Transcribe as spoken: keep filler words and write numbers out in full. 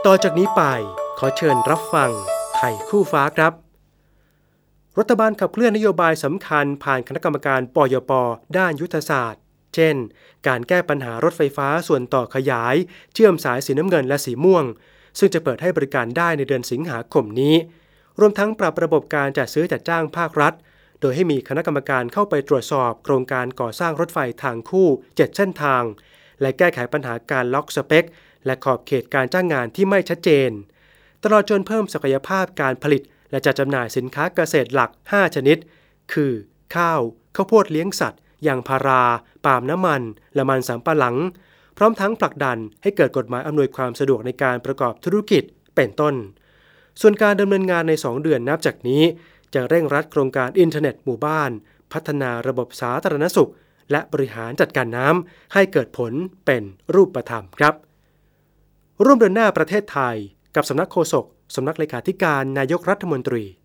ต่อจากนี้ไปขอเชิญรับฟังไทยคู่ฟ้าครับรัฐบาลขับเคลื่อนนโยบายสำคัญผ่านคณะกรรมการปยป.ด้านยุทธศาสตร์เช่นการแก้ปัญหารถไฟฟ้าส่วนต่อขยายเชื่อมสายสีน้ำเงินและสีม่วงซึ่งจะเปิดให้บริการได้ในเดือนสิงหาคมนี้รวมทั้งปรับระบบการจัดซื้อจัดจ้างภาครัฐโดยให้มีคณะกรรมการเข้าไปตรวจสอบโครงการก่อสร้างรถไฟทางคู่เจ็ดเส้นทางและแก้ไขปัญหาการล็อกสเปคและขอบเขตการจ้างงานที่ไม่ชัดเจนตลอดจนเพิ่มศักยภาพการผลิตและจัดจำหน่ายสินค้าเกษตรหลักห้าชนิดคือข้าวข้าวโพดเลี้ยงสัตว์ยางพาราปาล์มน้ำมันและมันสำปะหลังพร้อมทั้งผลักดันให้เกิดกฎหมายอำนวยความสะดวกในการประกอบธุรกิจเป็นต้นส่วนการดำเนินงานในสองเดือนนับจากนี้จะเร่งรัดโครงการอินเทอร์เน็ตหมู่บ้านพัฒนาระบบสาธารณสุขและบริหารจัดการน้ำให้เกิดผลเป็นรูปธรรมครับร่วมเดินหน้าประเทศไทยกับสำนักโฆษกสำนักเลขาธิการนายกรัฐมนตรี